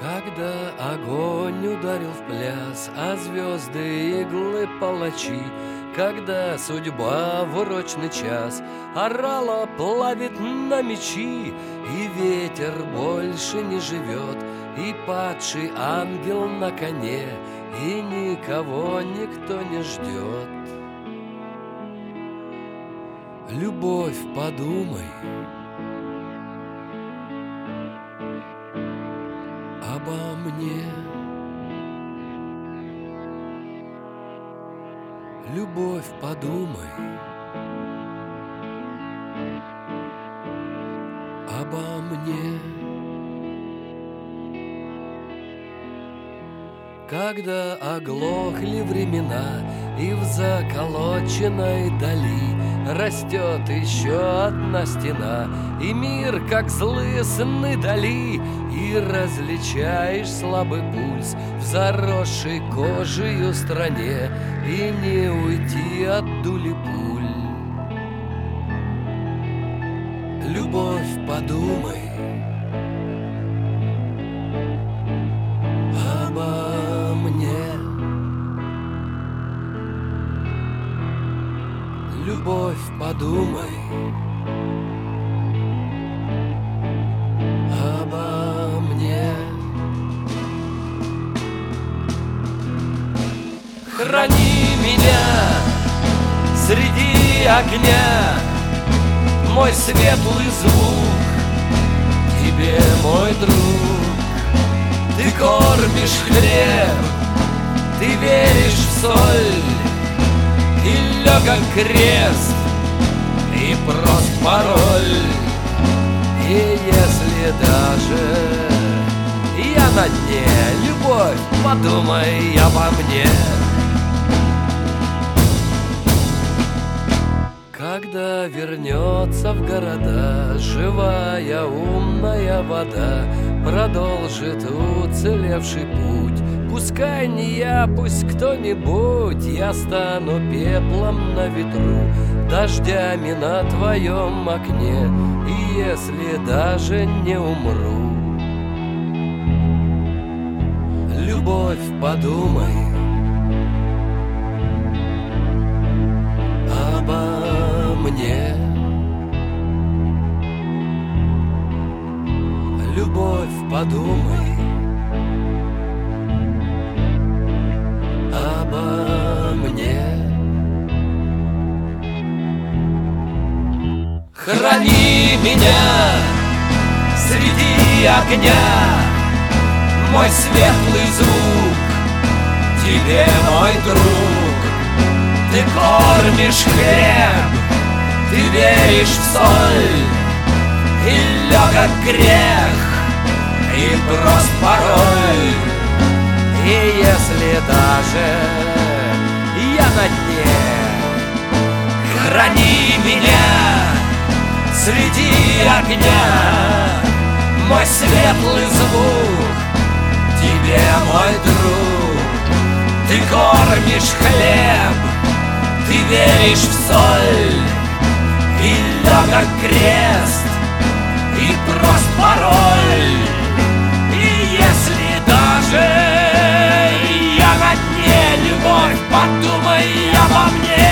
Когда огонь ударил в пляс, а звезды иглы палачи, когда судьба в урочный час орала, плавит на мечи, и ветер больше не живет, и падший ангел на коне, и никого никто не ждет. Любовь, подумай обо мне. Любовь, подумай обо мне. Когда оглохли времена, и в заколоченной дали растет еще одна стена, и мир, как злые сны дали, и различаешь слабый пульс в заросшей кожею стране, и не уйти от дули пуль. Любовь, подумай обо мне. Любовь, подумай обо мне. Храни меня среди огня, мой светлый звук тебе, мой друг. Ты кормишь хлеб, ты веришь в соль, и легок крест, и прост пароль. И если даже я на дне, любовь, подумай обо мне. Когда вернется в города живая умная вода, продолжит уцелевший путь. Пускай не я, пусть кто-нибудь, я стану пеплом на ветру, дождями на твоем окне, и если даже не умру. Любовь, подумай обо мне. Любовь, подумай обо мне. Храни меня среди огня, мой светлый звук тебе, мой друг. Ты кормишь хлеб, ты веришь в соль, и легок грех, и прост пароль. И если даже я на дне, храни меня среди огня, мой светлый звук тебе, мой друг. Ты кормишь хлеб, ты веришь в соль, и легок крест, и прост пароль. И если даже я на дне, любовь, подумай обо мне.